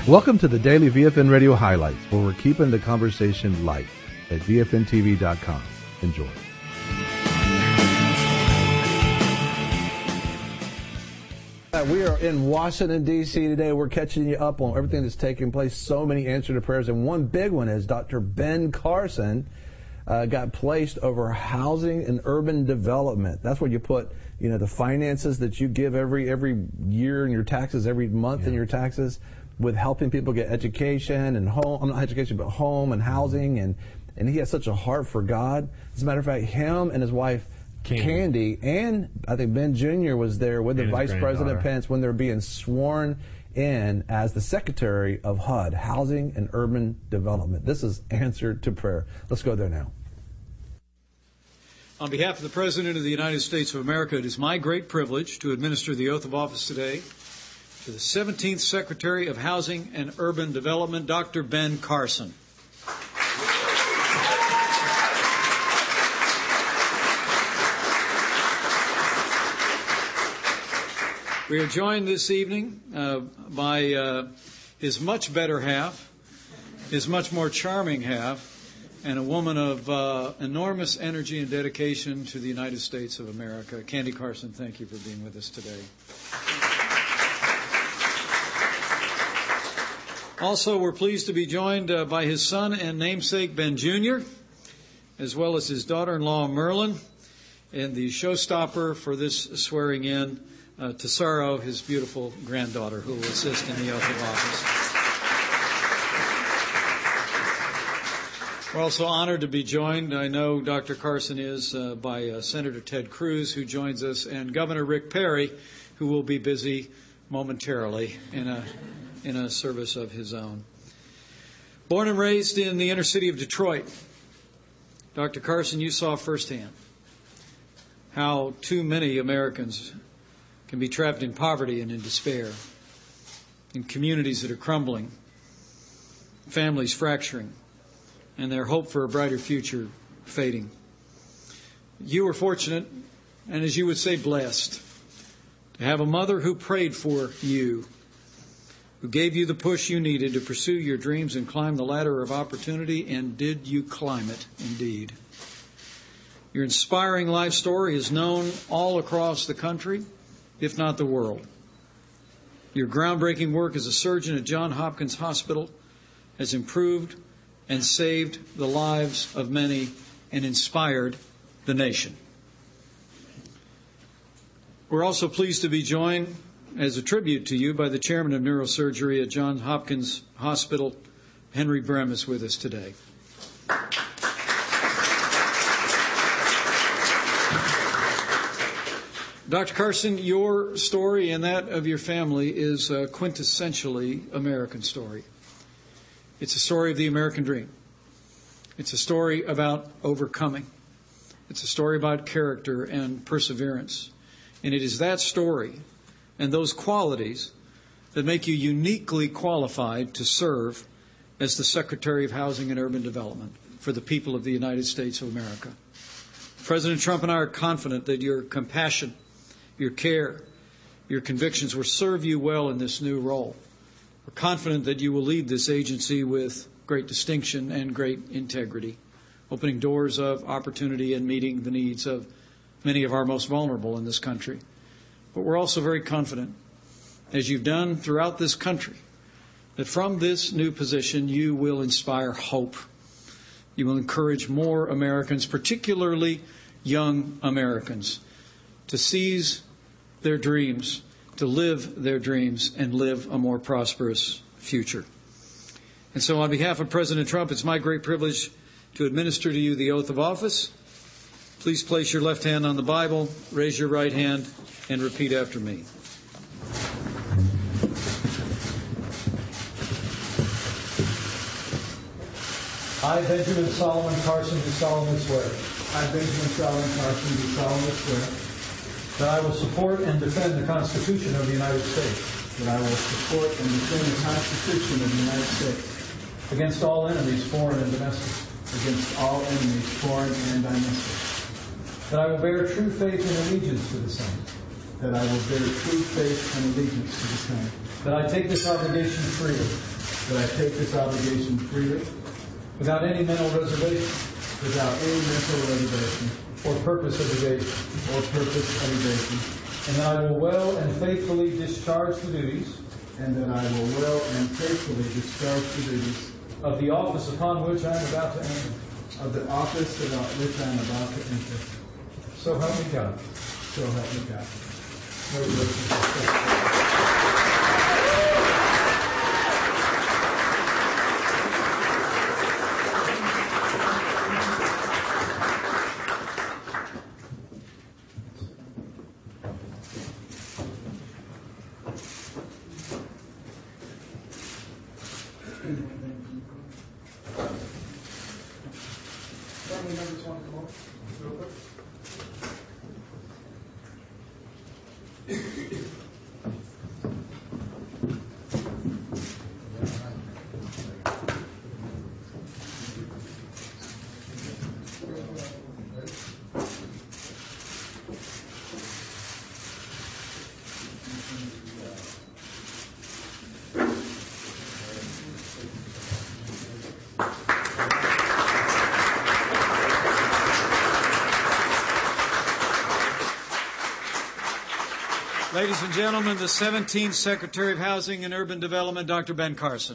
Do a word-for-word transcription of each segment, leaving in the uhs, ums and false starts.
Welcome to the Daily V F N Radio Highlights, where we're keeping the conversation light at V F N T V dot com. Enjoy. We are in Washington, D C today. We're catching you up on everything that's taking place. So many answers to prayers. And one big one is Doctor Ben Carson uh, got placed over housing and urban development. That's where you put, you know, the finances that you give every every year in your taxes, every month yeah. in your taxes, with helping people get education and home, not education, but home and housing. And, and he has such a heart for God. As a matter of fact, him and his wife, Candy. Candy, and I think Ben Junior was there with the Vice President Pence when they're being sworn in as the Secretary of H U D, Housing and Urban Development. This is Answer to Prayer. Let's go there now. On behalf of the President of the United States of America, it is my great privilege to administer the oath of office today to the seventeenth Secretary of Housing and Urban Development, Doctor Ben Carson. We are joined this evening uh, by uh, his much better half, his much more charming half, and a woman of uh, enormous energy and dedication to the United States of America. Candy Carson, thank you for being with us today. Also, we're pleased to be joined uh, by his son and namesake, Ben Junior, as well as his daughter-in-law, Merlin, and the showstopper for this swearing in, Uh, Tesoro, his beautiful granddaughter, who will assist in the oath of office. We're also honored to be joined, I know Doctor Carson is, uh, by uh, Senator Ted Cruz, who joins us, and Governor Rick Perry, who will be busy momentarily in a, in a service of his own. Born and raised in the inner city of Detroit, Doctor Carson, you saw firsthand how too many Americans can be trapped in poverty and in despair, in communities that are crumbling, families fracturing, and their hope for a brighter future fading. You were fortunate, and as you would say, blessed, to have a mother who prayed for you, who gave you the push you needed to pursue your dreams and climb the ladder of opportunity, and did you climb it indeed. Your inspiring life story is known all across the country, if not the world. Your groundbreaking work as a surgeon at Johns Hopkins Hospital has improved and saved the lives of many and inspired the nation. We're also pleased to be joined as a tribute to you by the chairman of neurosurgery at Johns Hopkins Hospital, Henry Brem, is with us today. Doctor Carson, your story and that of your family is a quintessentially American story. It's a story of the American dream. It's a story about overcoming. It's a story about character and perseverance. And it is that story and those qualities that make you uniquely qualified to serve as the Secretary of Housing and Urban Development for the people of the United States of America. President Trump and I are confident that your compassion, your care, your convictions will serve you well in this new role. We're confident that you will lead this agency with great distinction and great integrity, opening doors of opportunity and meeting the needs of many of our most vulnerable in this country. But we're also very confident, as you've done throughout this country, that from this new position you will inspire hope. You will encourage more Americans, particularly young Americans, to seize their dreams, to live their dreams, and live a more prosperous future. And so on behalf of President Trump, it's my great privilege to administer to you the oath of office. Please place your left hand on the Bible, raise your right hand, and repeat after me. I, Benjamin Solomon Carson, do solemnly swear. I, Benjamin Solomon Carson, do solemnly swear that I will support and defend the Constitution of the United States. That I will support and defend the Constitution of the United States. Against all enemies, foreign and domestic. Against all enemies, foreign and domestic. That I will bear true faith and allegiance to the same. that I will bear true faith and allegiance to the same, that I take this obligation freely, that I take this obligation freely, without any mental reservation without any mental reservation or purpose of evasion, or purpose of evasion, and that I will well and faithfully discharge the duties and that I will well and faithfully discharge the duties of the office upon which I am about to enter. of the office about which I am about to enter. So help me God. So help me God. Family members want to come up real quick? Ladies and gentlemen, the seventeenth Secretary of Housing and Urban Development, Doctor Ben Carson.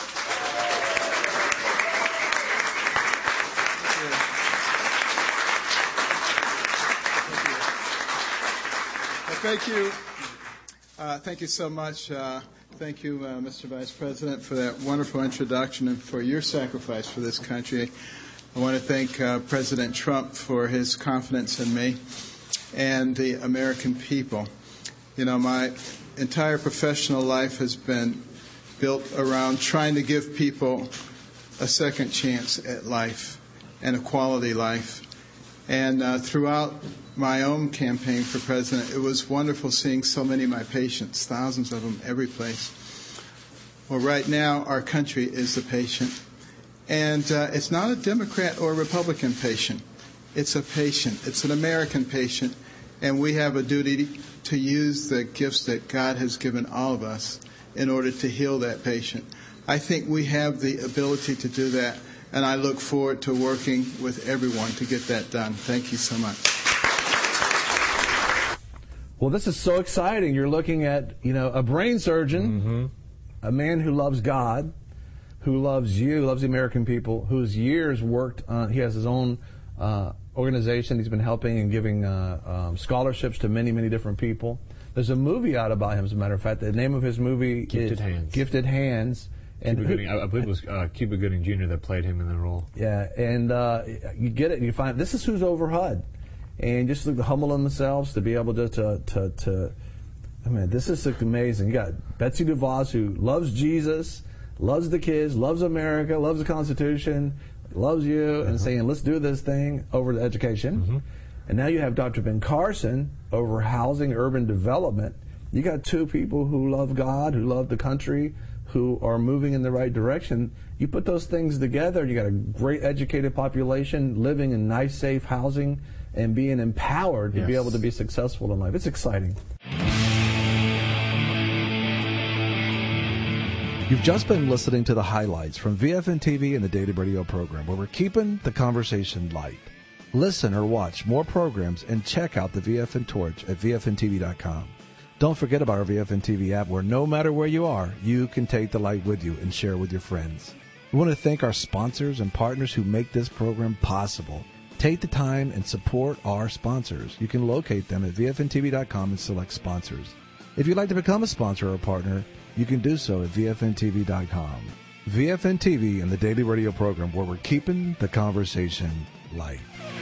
Thank you. Uh, thank you so much. Uh, thank you, uh, Mister Vice President, for that wonderful introduction and for your sacrifice for this country. I want to thank uh, President Trump for his confidence in me and the American people. You know, my entire professional life has been built around trying to give people a second chance at life and a quality life. And uh, throughout my own campaign for president, it was wonderful seeing so many of my patients, thousands of them every place. Well, right now, our country is the patient. And uh, it's not a Democrat or Republican patient. It's a patient. It's an American patient. And we have a duty to use the gifts that God has given all of us in order to heal that patient. I think we have the ability to do that, and I look forward to working with everyone to get that done. Thank you so much. Well, this is so exciting. You're looking at, you know, a brain surgeon, mm-hmm. a man who loves God, who loves you, loves the American people, whose years worked on, he has his own uh, organization. He's been helping and giving uh, um, scholarships to many, many different people. There's a movie out about him, as a matter of fact. The name of his movie Gifted is Hands. Gifted Hands. And Cuba Gooding, I, I believe it was uh, Cuba Gooding Junior that played him in the role. Yeah, and uh, you get it, and you find this is who's over H U D. And just look humble in themselves to be able to, to, to, to I mean, this is amazing. You got Betsy DeVos, who loves Jesus, loves the kids, loves America, loves the Constitution, loves you, and uh-huh. saying, let's do this thing over to education. Mm-hmm. And now you have Doctor Ben Carson over housing, urban development. You got two people who love God, who love the country, who are moving in the right direction. You put those things together, you got a great educated population living in nice, safe housing and being empowered to yes. be able to be successful in life. It's exciting. You've just been listening to the highlights from V F N T V and the Daily Radio program, where we're keeping the conversation light. Listen or watch more programs and check out the V F N Torch at V F N T V dot com. Don't forget about our V F N T V app, where no matter where you are, you can take the light with you and share with your friends. We want to thank our sponsors and partners who make this program possible. Take the time and support our sponsors. You can locate them at V F N T V dot com and select sponsors. If you'd like to become a sponsor or a partner, you can do so at V F N T V dot com. V F N T V and the Daily Radio program, where we're keeping the conversation light.